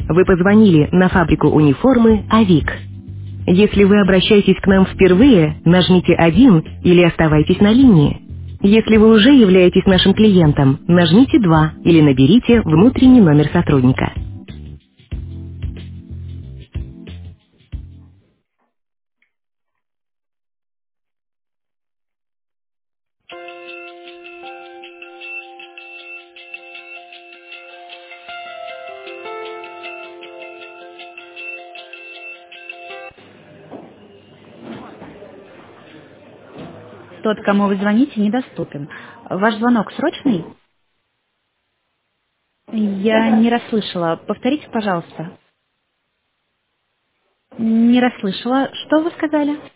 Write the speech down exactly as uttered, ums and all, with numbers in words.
Вы позвонили на фабрику униформы «Авик». Если вы обращаетесь к нам впервые, нажмите один или оставайтесь на линии. Если вы уже являетесь нашим клиентом, нажмите два или наберите внутренний номер сотрудника. Тот, кому вы звоните, недоступен. Ваш звонок срочный? Я не расслышала. Повторите, пожалуйста. Не расслышала. Что вы сказали?